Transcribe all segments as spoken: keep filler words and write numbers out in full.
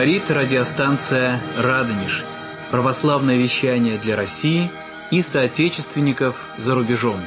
Говорит радиостанция «Радонеж». Православное вещание для России и соотечественников за рубежом.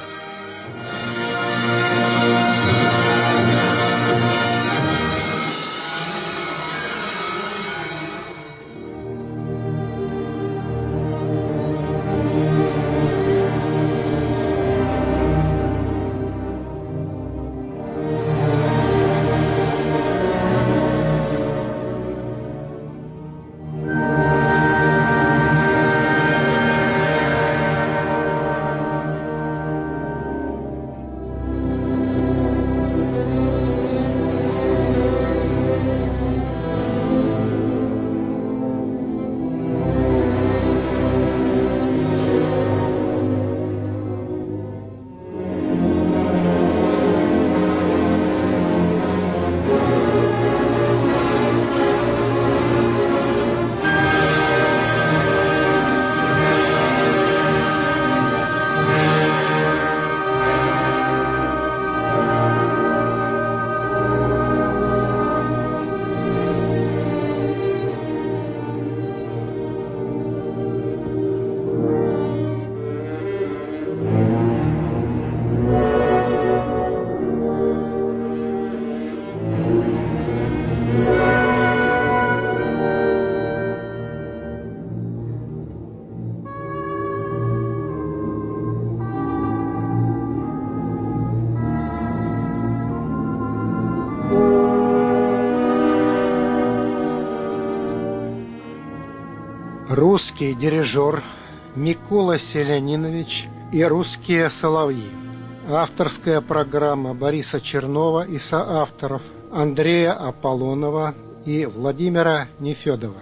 Русский дирижер Микола Селянинович и русские соловьи. Авторская программа Бориса Чернова и соавторов Андрея Аполлонова и Владимира Нефедова.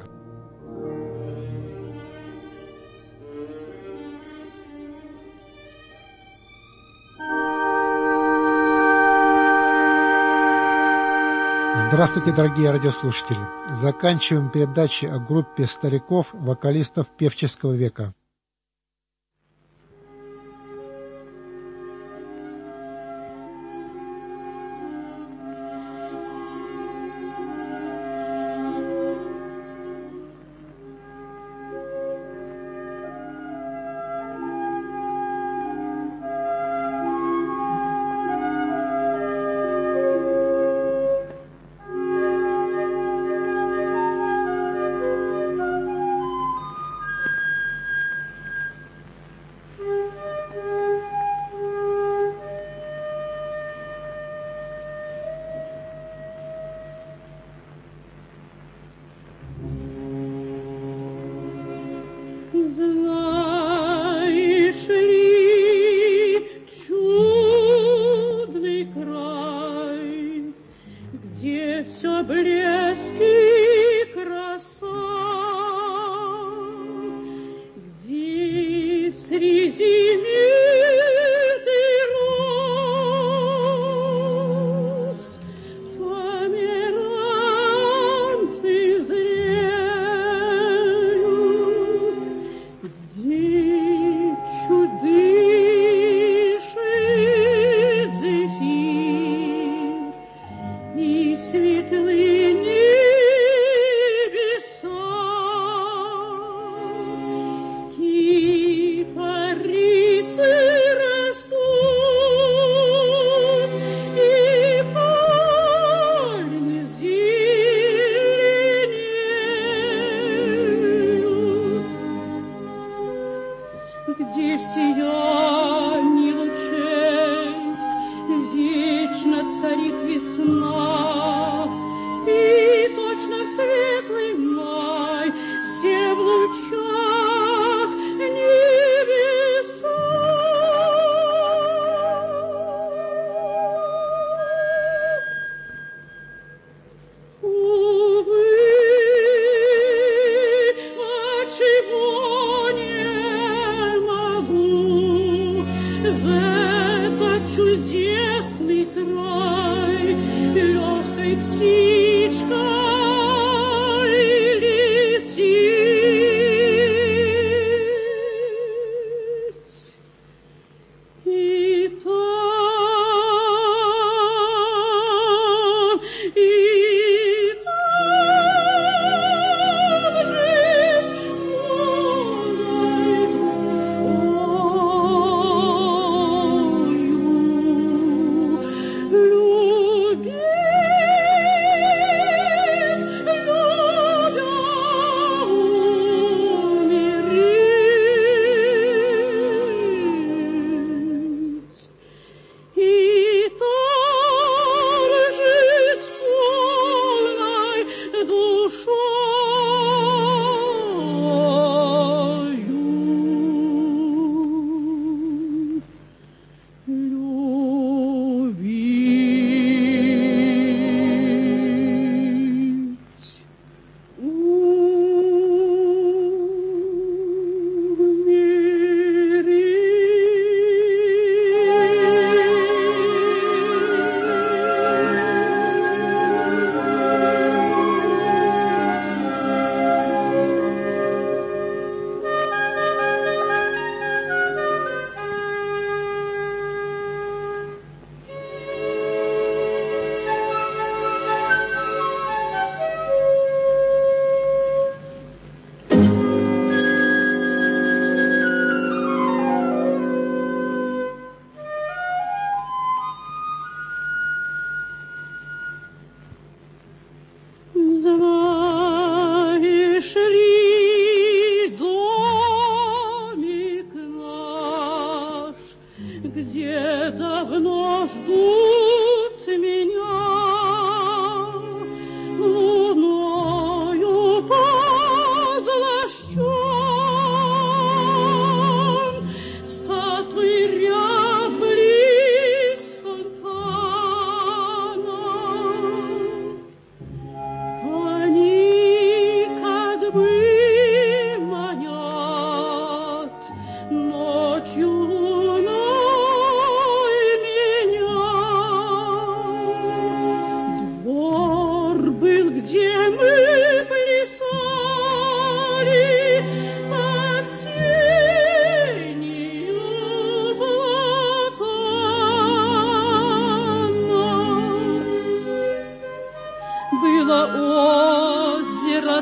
Здравствуйте, дорогие радиослушатели! Заканчиваем передачи о группе стариков, вокалистов певческого века. Где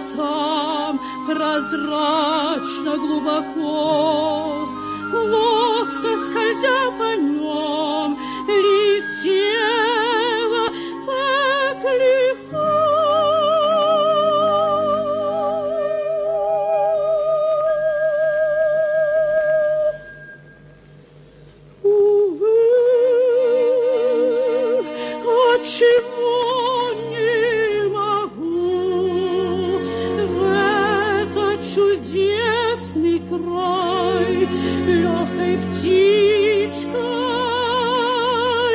там прозрачно глубоко лодка, скользя по нем, летела так легко. Чего не могу в этот чудесный край легкой птичкой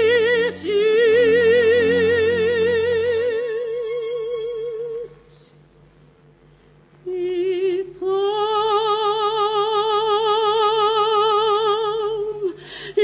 лететь. И там, и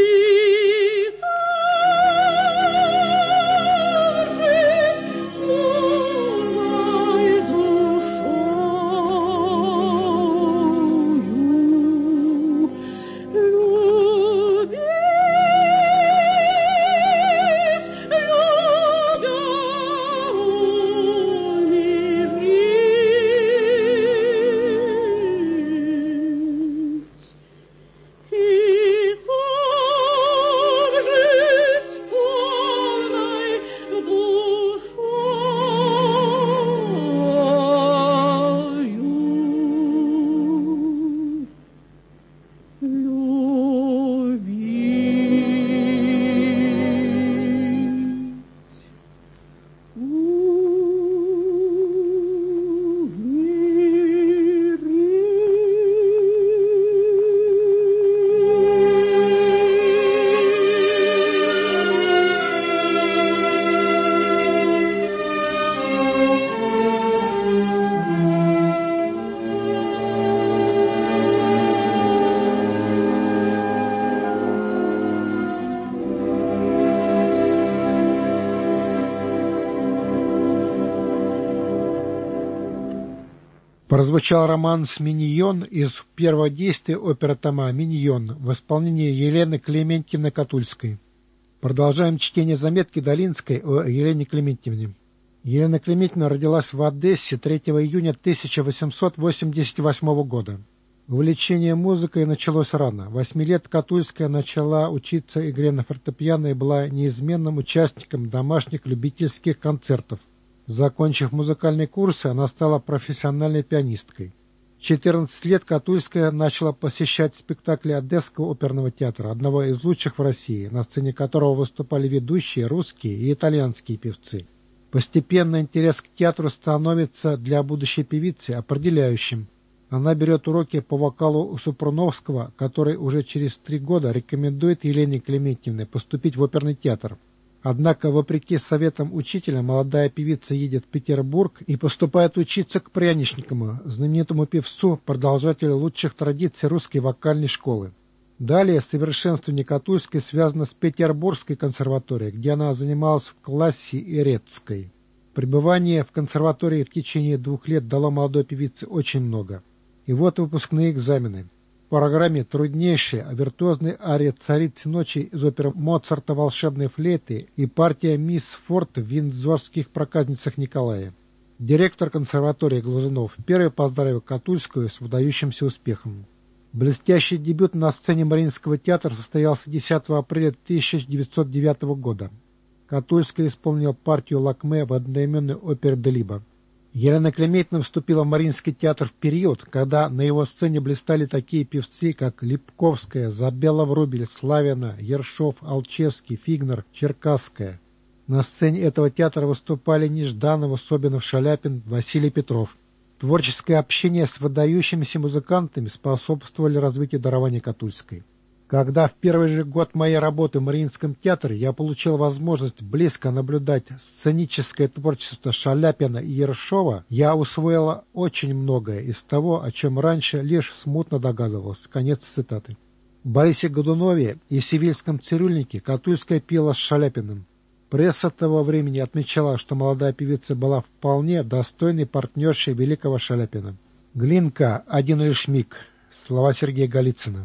Прозвучал романс «Миньон» из первого действия оперы Тома «Миньон» в исполнении Елены Клементьевны Катульской. Продолжаем чтение заметки Долинской о Елене Клементьевне. Елена Клементьевна родилась в Одессе третьего июня тысяча восемьсот восемьдесят восьмого года. Увлечение музыкой началось рано. Восьми лет Катульская начала учиться игре на фортепиано и была неизменным участником домашних любительских концертов. Закончив музыкальные курсы, она стала профессиональной пианисткой. В четырнадцать лет Катульская начала посещать спектакли Одесского оперного театра, одного из лучших в России, на сцене которого выступали ведущие русские и итальянские певцы. Постепенно интерес к театру становится для будущей певицы определяющим. Она берет уроки по вокалу у Супруновского, который уже через три года рекомендует Елене Клементьевне поступить в оперный театр. Однако, вопреки советам учителя, молодая певица едет в Петербург и поступает учиться к Пряничникову, знаменитому певцу, продолжателю лучших традиций русской вокальной школы. Далее совершенствование Катульской связано с Петербургской консерваторией, где она занималась в классе Ирецкой. Пребывание в консерватории в течение двух лет дало молодой певице очень много. И вот выпускные экзамены. В программе труднейшая, а виртуозная ария «Царицы ночи» из оперы Моцарта «Волшебные флейты» и партия «Мисс Форд» в виндзорских проказницах Николая. Директор консерватории Глазунов первый поздравил Катульскую с выдающимся успехом. Блестящий дебют на сцене Мариинского театра состоялся десятого апреля тысяча девятьсот девятого года. Катульская исполнила партию Лакме в одноименной опере Делибо. Елена Клементьевна вступила в Мариинский театр в период, когда на его сцене блистали такие певцы, как Липковская, Забела Врубель, Славина, Ершов, Алчевский, Фигнер, Черкасская. На сцене этого театра выступали Нежданов, Собинов, Шаляпин, Василий Петров. Творческое общение с выдающимися музыкантами способствовали развитию дарования Катульской. Когда в первый же год моей работы в Мариинском театре я получил возможность близко наблюдать сценическое творчество Шаляпина и Ершова, я усвоила очень многое из того, о чем раньше лишь смутно догадывался. Конец цитаты. В Борисе Годунове и Севильском цирюльнике Катульская пела с Шаляпиным. Пресса того времени отмечала, что молодая певица была вполне достойной партнершей великого Шаляпина. «Глинка, один лишь миг». Слова Сергея Голицына.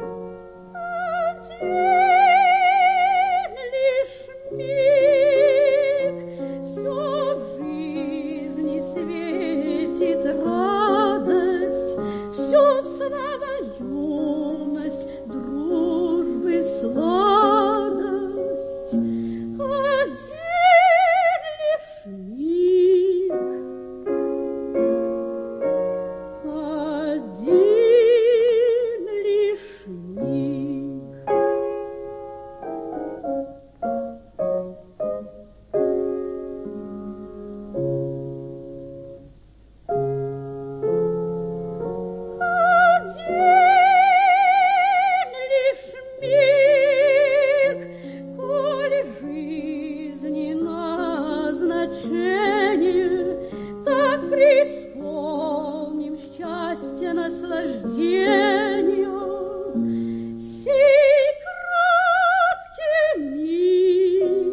Один лишь миг. значение, так преисполним счастья наслаждения. Сей краткий миг,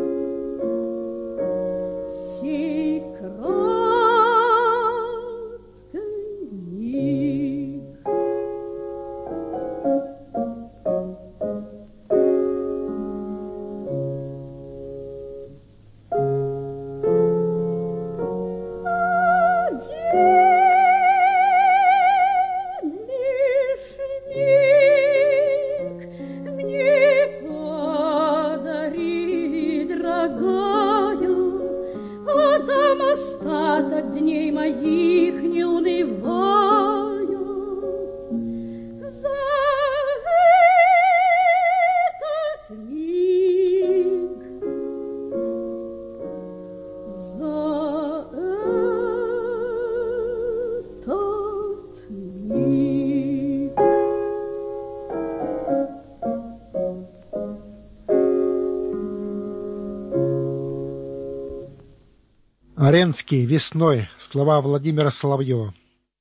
сей краткий миг. Остаток дней моих не унываю, за этот миг, за этот миг. Аренский, весной. Слова Владимира Соловьева.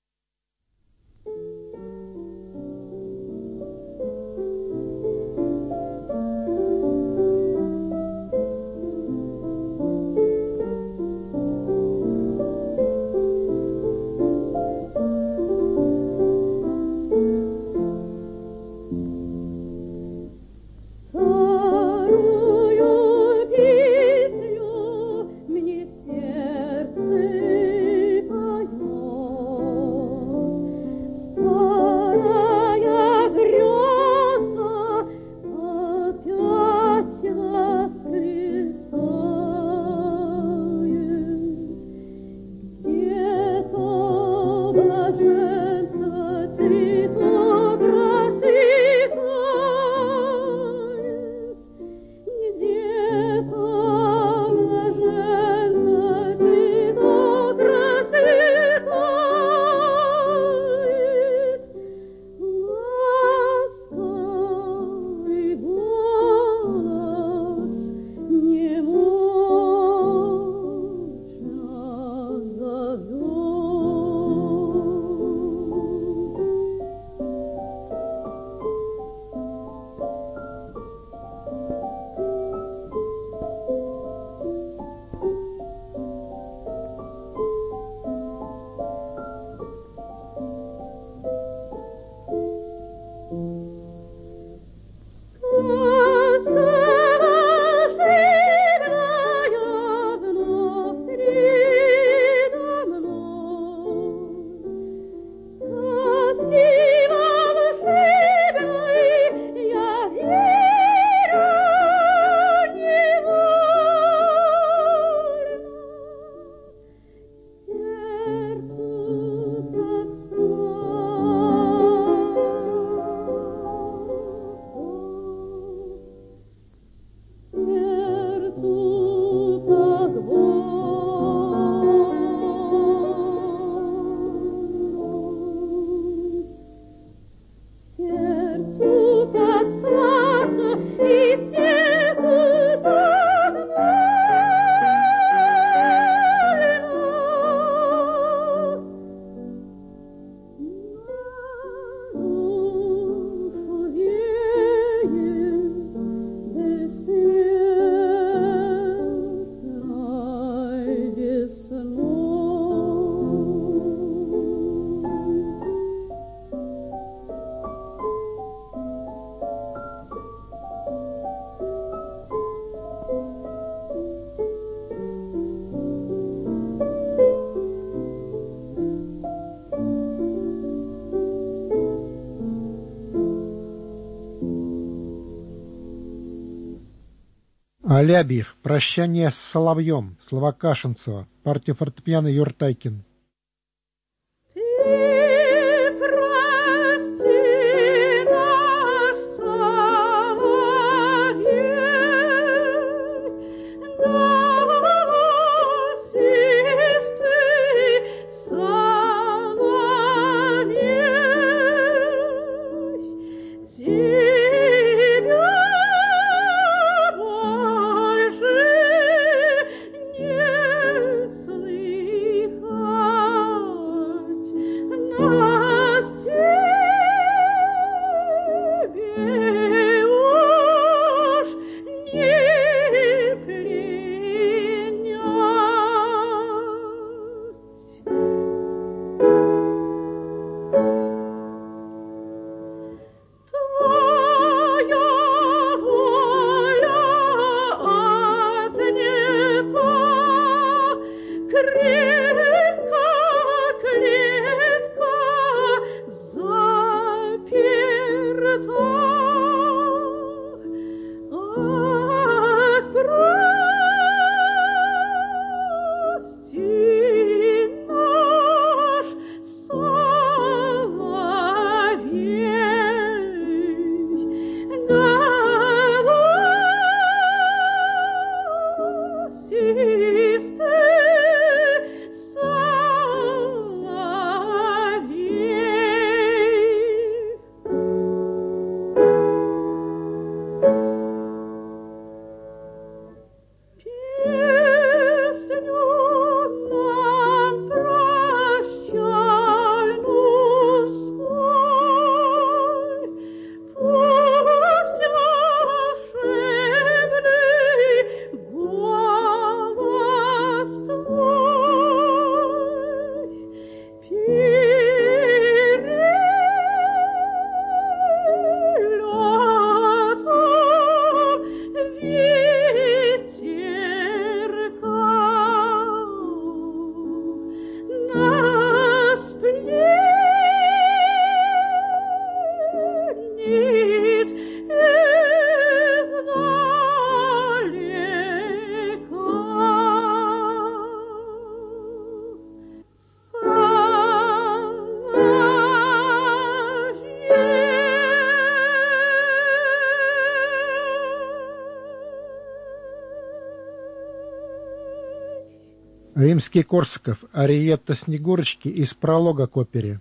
Алябьев. Прощание с соловьем. Слова Кашинцева. Партия фортепиано Юртайкин. Yeah. Римский-Корсаков, ариетто Снегурочки из пролога к опере.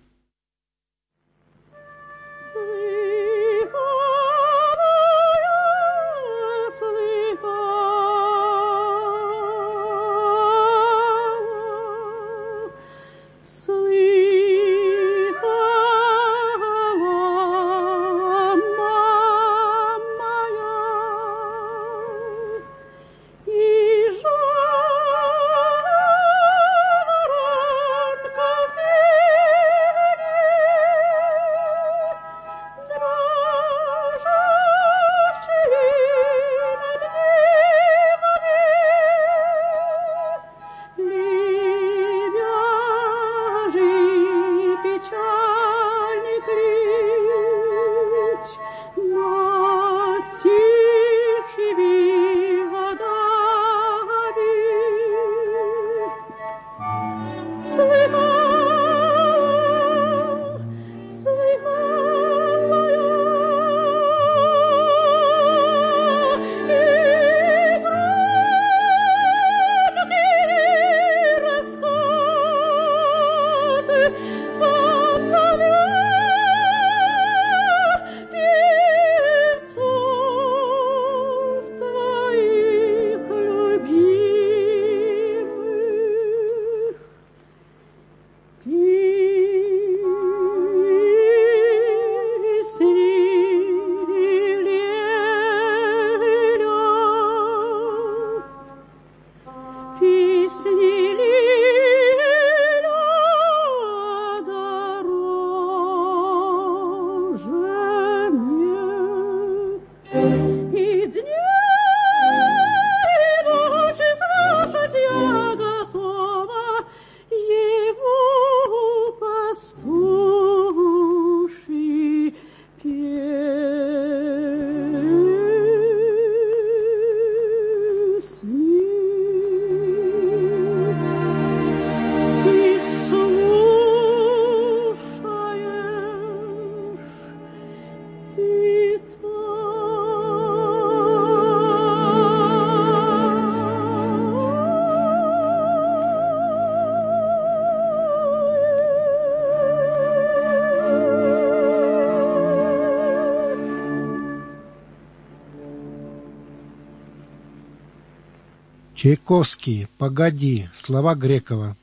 Чайковский, «Погоди», слова Грекова.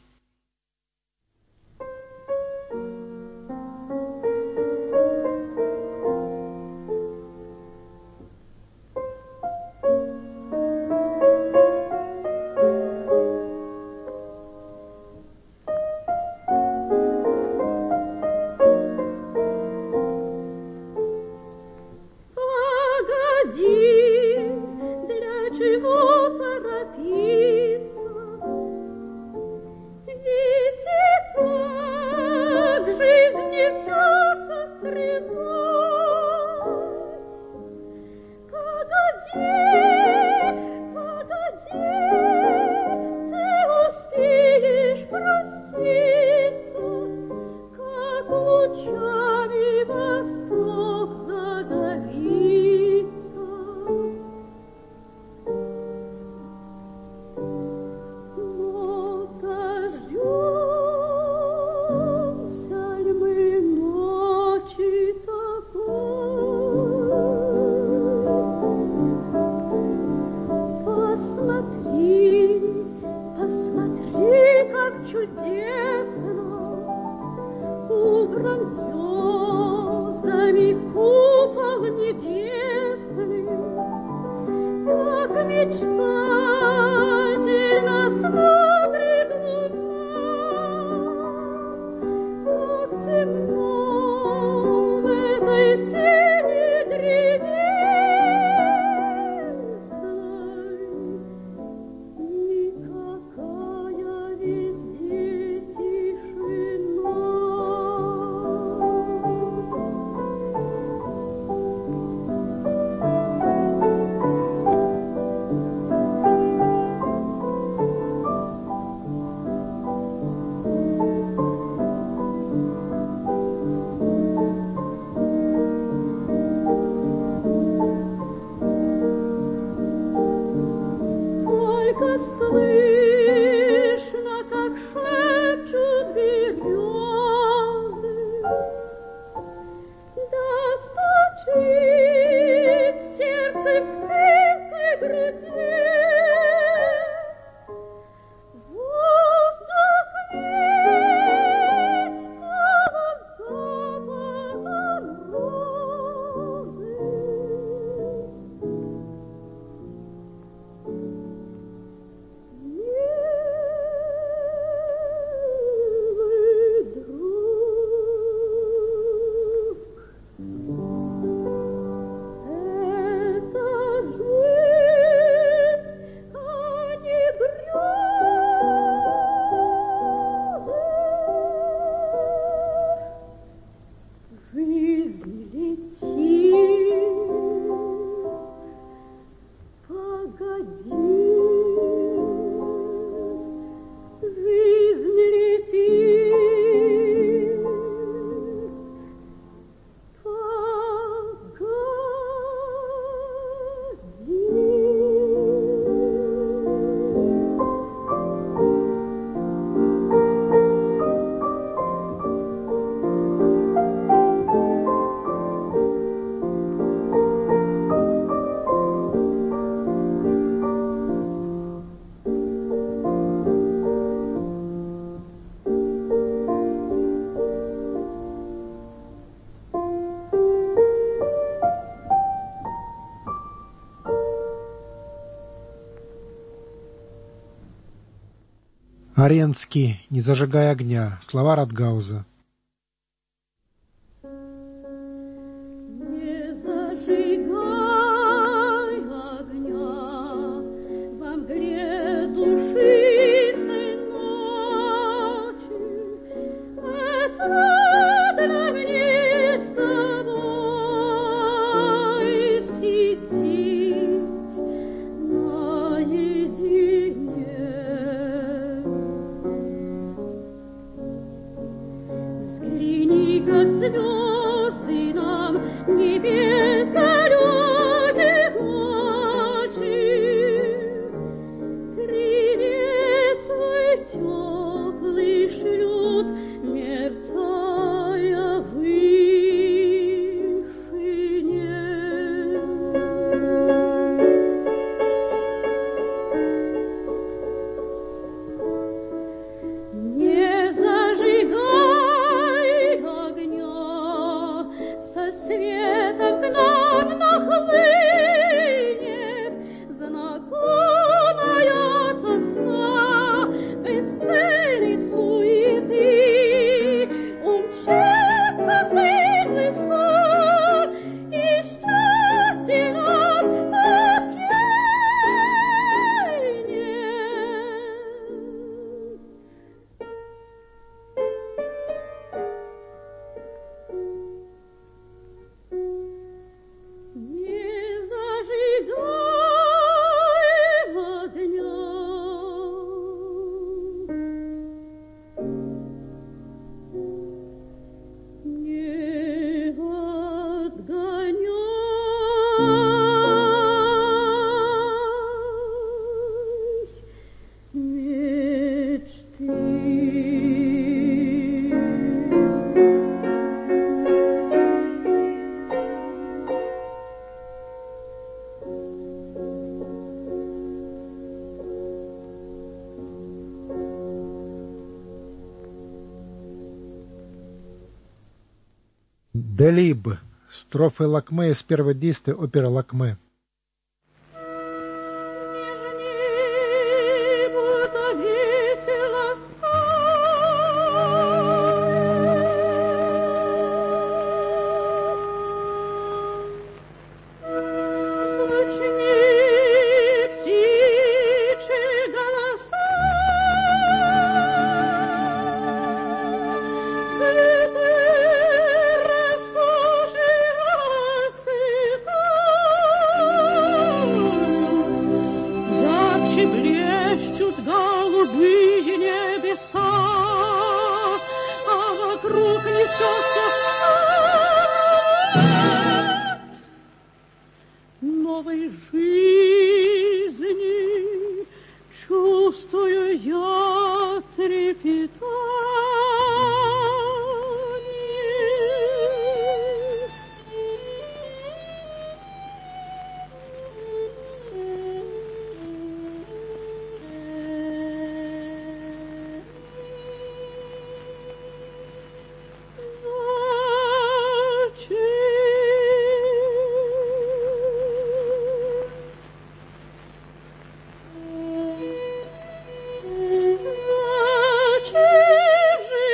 Аренский, не зажигай огня. Слова Радгауза. Не зажигай огня во мгле душистой ночи. Отрадно мне с тобой сидеть наедине. Взгляни, как звезды нам небес далеких ночи. Привет свой теплый шлют, мерцая в вышине. Не зажигай огня, со светом к нам нахлынет знакомая тосна бесцельной суеты. Умчится светлый сон, и счастье нас покинет. Не зажигай огня. Не отгоняй Делиб. Строфы Лакме из первого действия оперы Лакме. Блещут голубые небеса, а вокруг несется новой жизни. Чувствую я трепетание.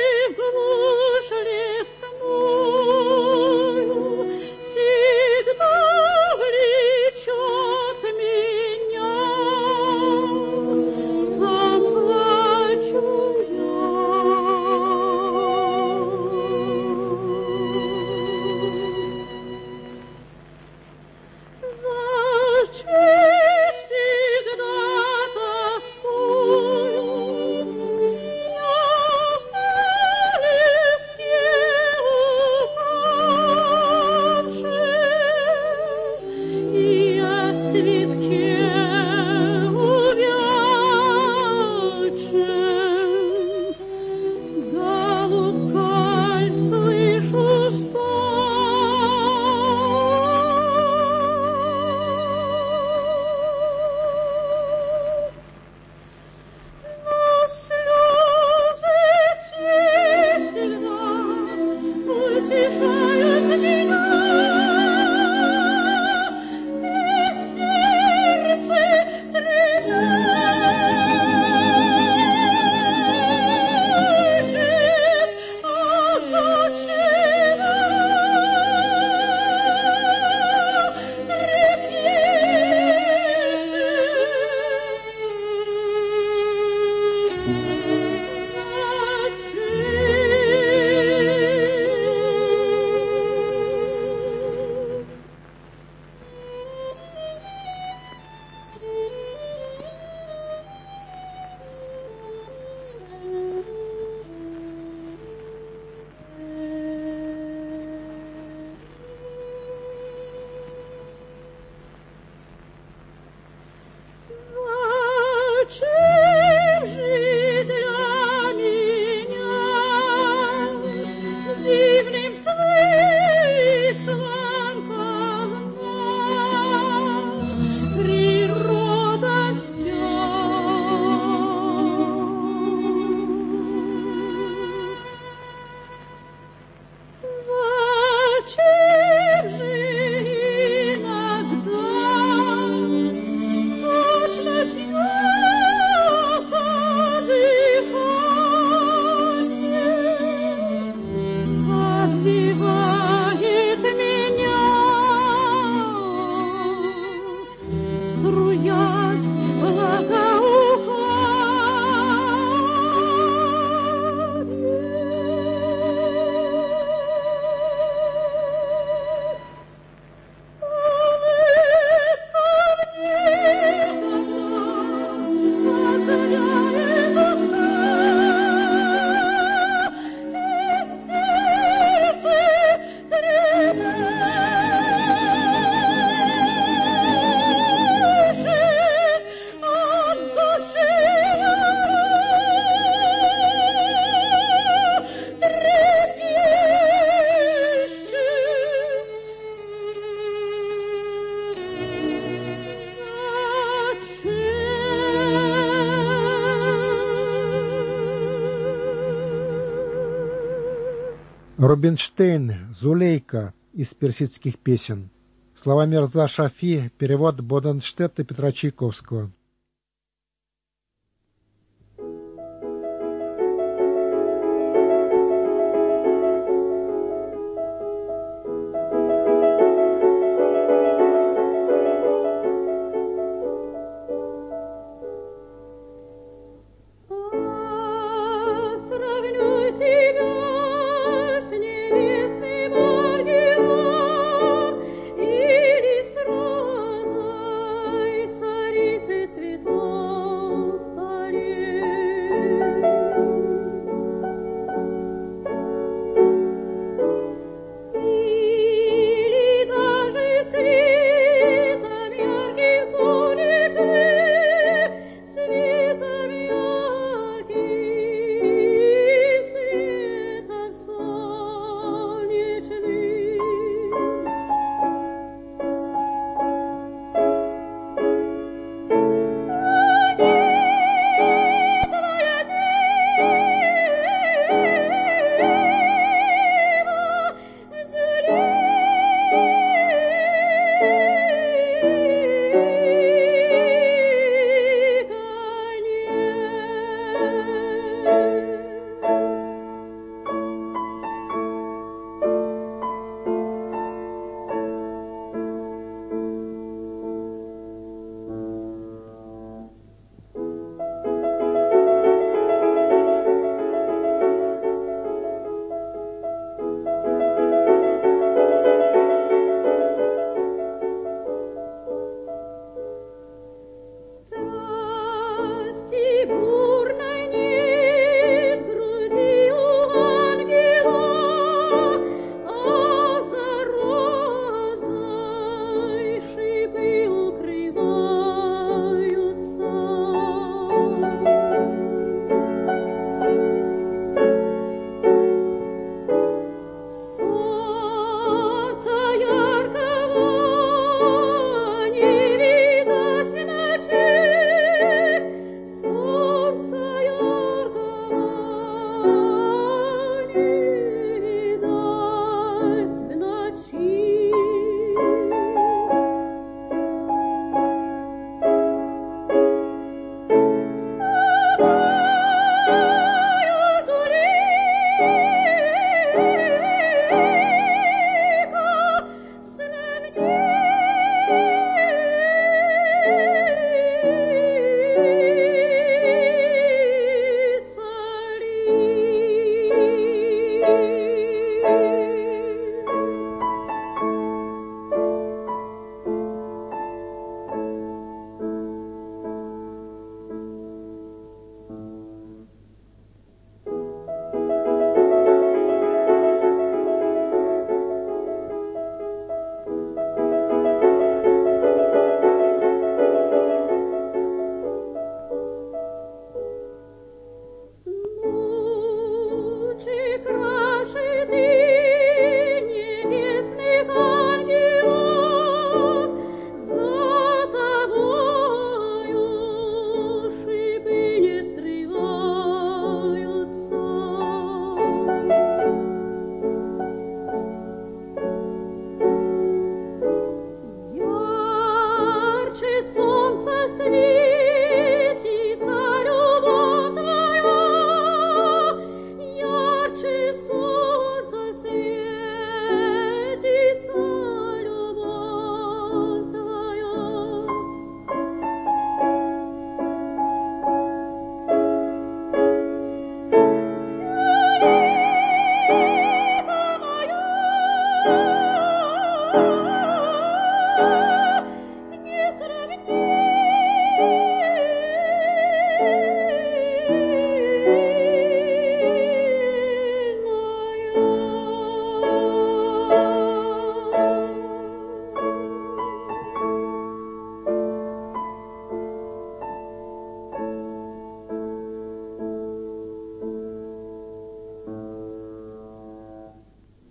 Рубинштейн «Зулейка» из персидских песен. Слова Мирза Шафи, перевод Боденштетта Петра Чайковского. Царицы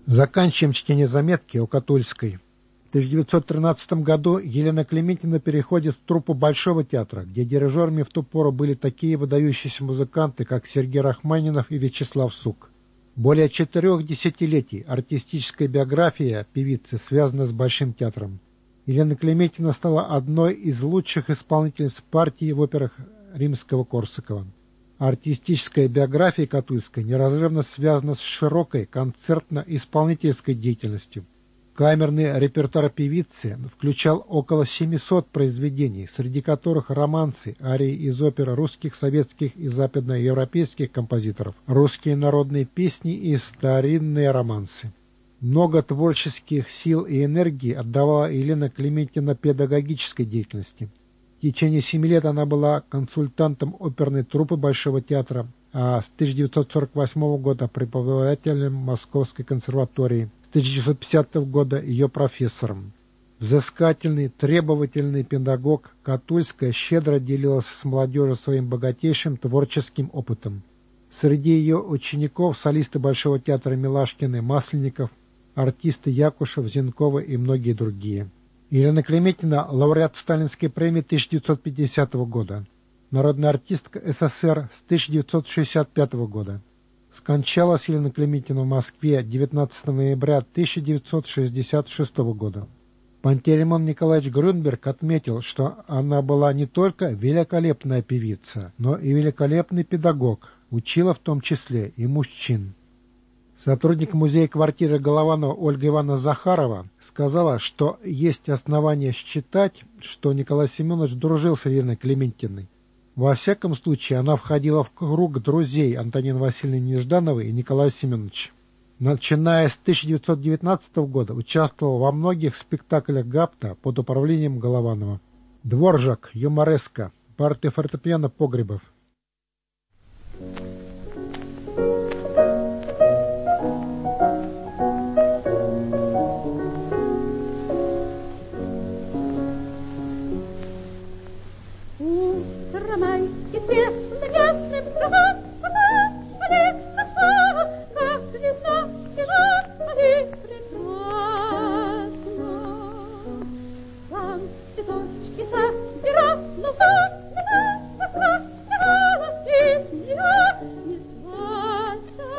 Заканчиваем чтение заметки о Катульской. В тысяча девятьсот тринадцатом году Елена Клементьевна переходит в труппу Большого театра, где дирижерами в ту пору были такие выдающиеся музыканты, как Сергей Рахманинов и Вячеслав Сук. Более четырех десятилетий артистическая биография певицы связана с Большим театром. Елена Клементьевна стала одной из лучших исполнительниц партии в операх Римского-Корсакова. Артистическая биография Катульской неразрывно связана с широкой концертно-исполнительской деятельностью. Камерный репертуар певицы включал около семисот произведений, среди которых романсы, арии из опер русских, советских и западноевропейских композиторов, русские народные песни и старинные романсы. Много творческих сил и энергии отдавала Елена Клементьевна педагогической деятельности. В течение семи лет она была консультантом оперной труппы Большого театра, а с тысяча девятьсот сорок восьмого года преподавателем Московской консерватории, с тысяча девятьсот пятидесятого года ее профессором. Взыскательный, требовательный педагог Катульская щедро делилась с молодежью своим богатейшим творческим опытом. Среди ее учеников солисты Большого театра Милашкины, Масленников, артисты Якушев, Зенкова и многие другие. Елена Клементьевна – лауреат Сталинской премии тысяча девятьсот пятидесятого года, народная артистка СССР с тысяча девятьсот шестьдесят пятого года. Скончалась Елена Клементьевна в Москве девятнадцатого ноября тысяча девятьсот шестьдесят шестого года. Пантелеймон Николаевич Грюнберг отметил, что она была не только великолепная певица, но и великолепный педагог, учила в том числе и мужчин. Сотрудник музея-квартиры Голованова Ольга Ивановна Захарова сказала, что есть основания считать, что Николай Семенович дружил с Еленой Клементьевной. Во всяком случае, она входила в круг друзей Антонины Васильевны Неждановой и Николая Семеновича. Начиная с тысяча девятьсот девятнадцатого года участвовала во многих спектаклях Гапта под управлением Голованова. Дворжак, юмореска, партия фортепиано Погребов. Майки все над ясным травам, шли, отца, как весна бежали прекрасно. Там цветочки собирал, но сам не собирала, и я не зваться.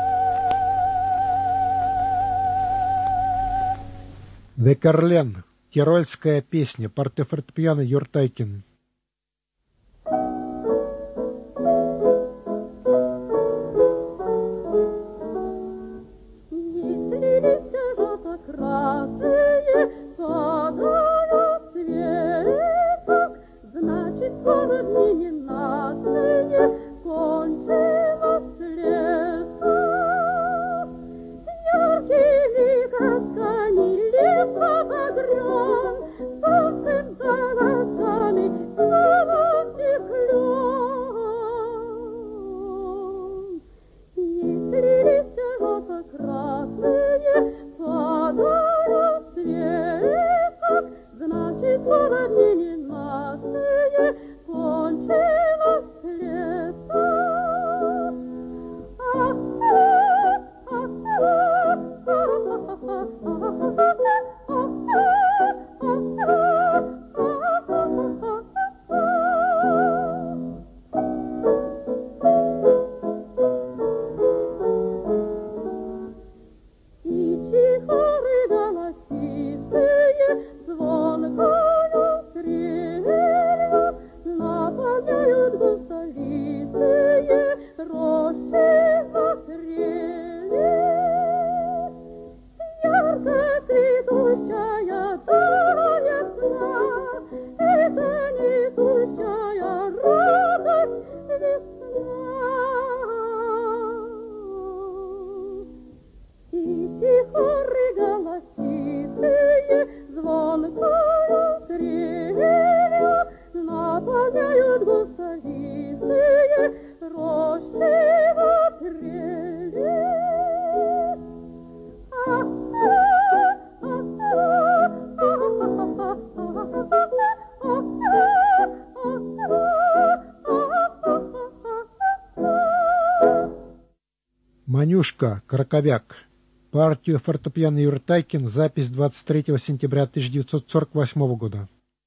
Де Карлен. Тирольская песня, фортепиано Юртайкин. Манюшка, Краковяк. Партию фортепиано Юртайкин. Запись двадцать третьего сентября тысяча девятьсот сорок восьмого года.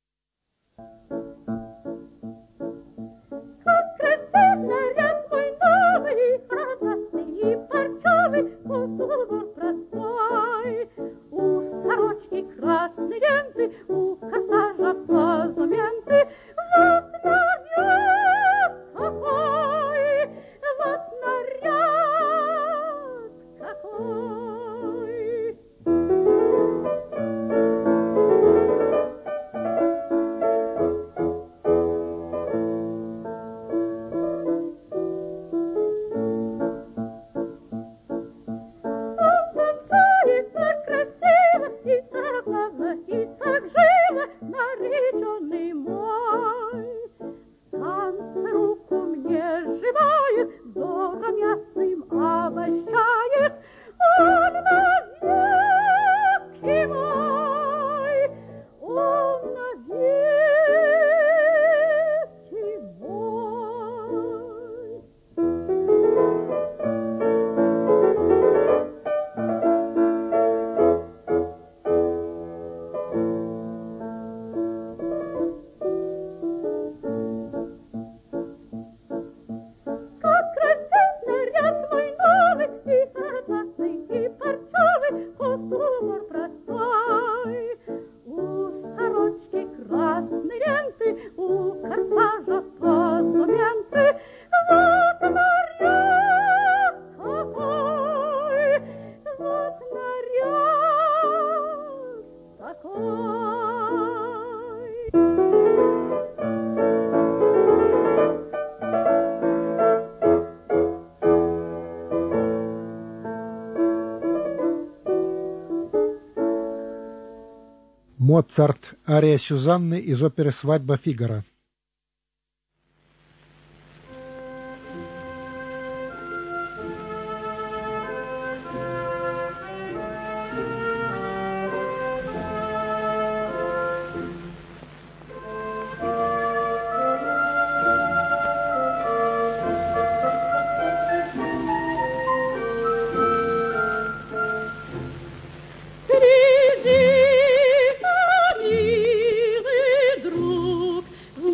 Моцарт. Ария Сюзанны из оперы «Свадьба Фигаро». Знай,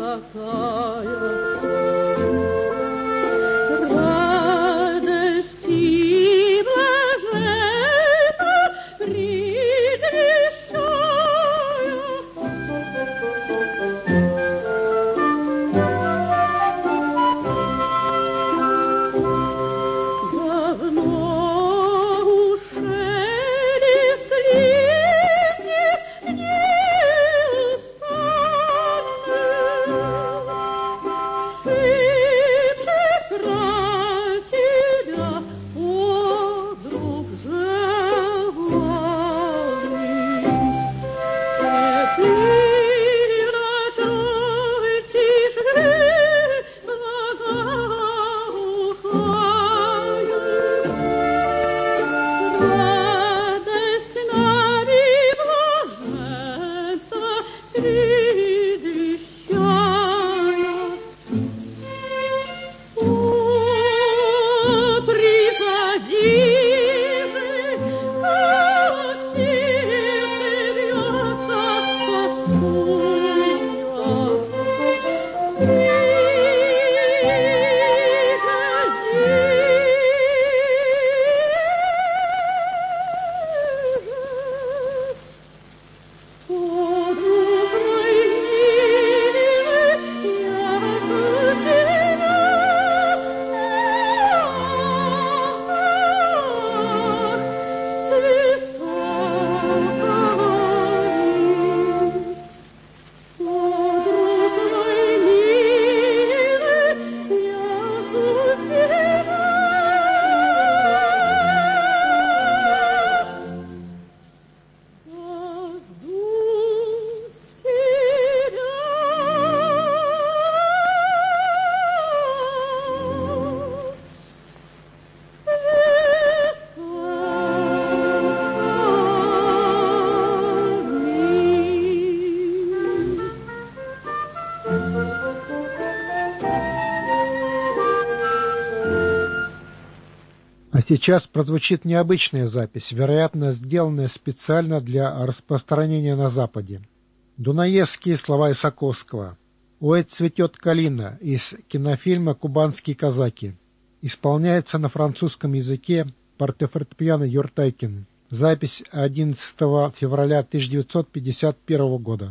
А сейчас прозвучит необычная запись, вероятно, сделанная специально для распространения на Западе. Дунаевские слова Исаковского. «Ой, цветет калина» из кинофильма «Кубанские казаки». Исполняется на французском языке фортепиано Юртайкин. Запись одиннадцатого февраля тысяча девятьсот пятьдесят первого года.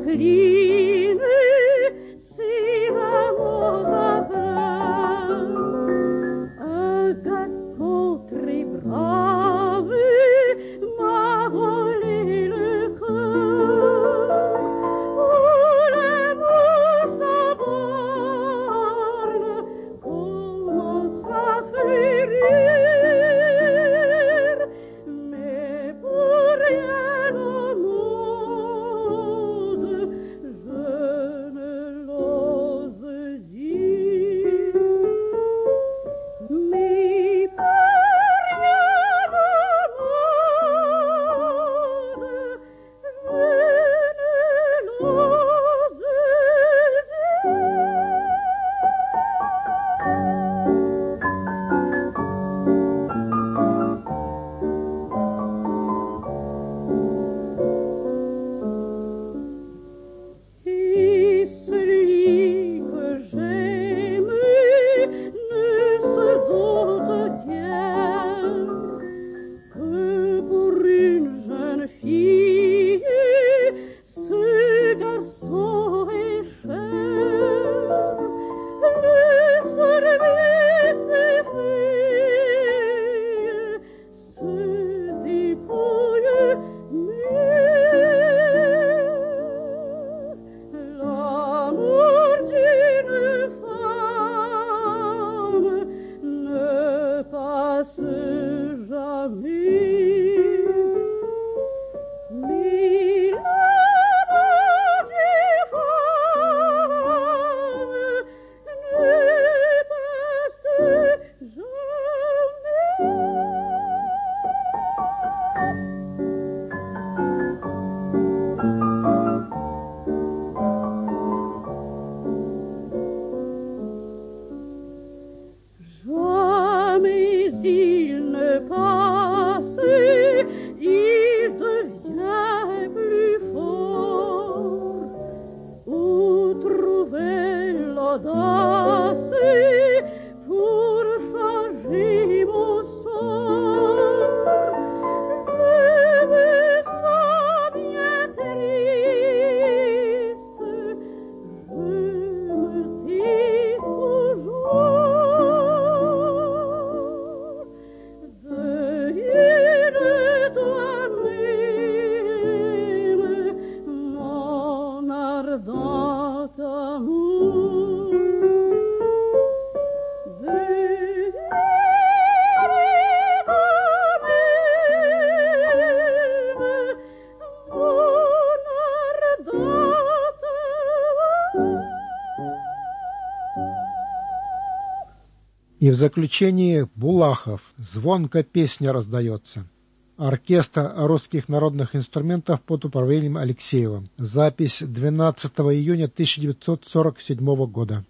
Cline, c'est la mort. И в заключении Булахов «Звонко песня раздается». Оркестр русских народных инструментов под управлением Алексеева. Запись двенадцатого июня тысяча девятьсот сорок седьмого года.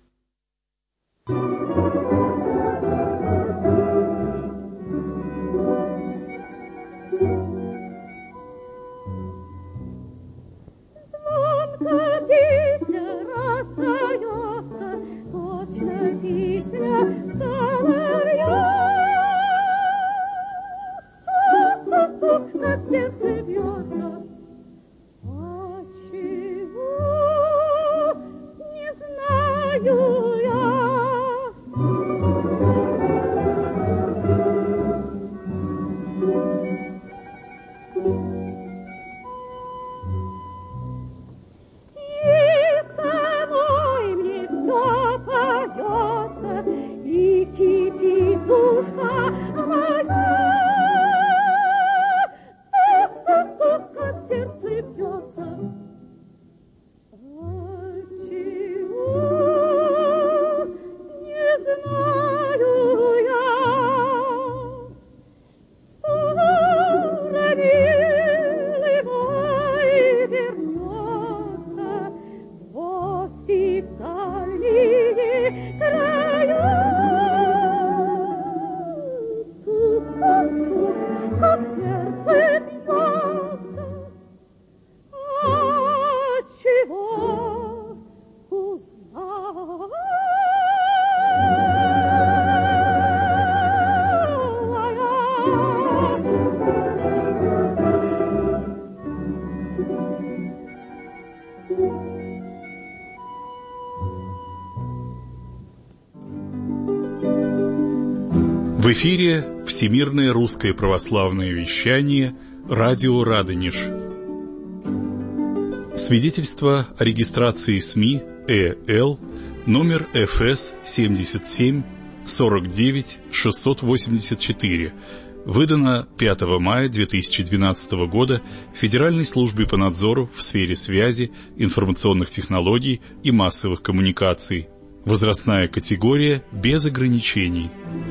Звонко песня раздается, точно песня соловья. Как сердце бьется, отчего не знаю я. И самой мне все поется, и кипит душа моя. Как сердце бьется, отчего не знаю я. Скоро, милый мой, вернется в осень в дальние края. Тук-тук-тук, как сердце бьется, отчего узнала В эфире Всемирное русское православное вещание «Радио Радонеж». Свидетельство о регистрации СМИ ЭЛ номер эф эс семьдесят семь сорок девять шестьсот восемьдесят четыре, выдано пятого мая две тысячи двенадцатого года Федеральной службе по надзору в сфере связи, информационных технологий и массовых коммуникаций. Возрастная категория без ограничений.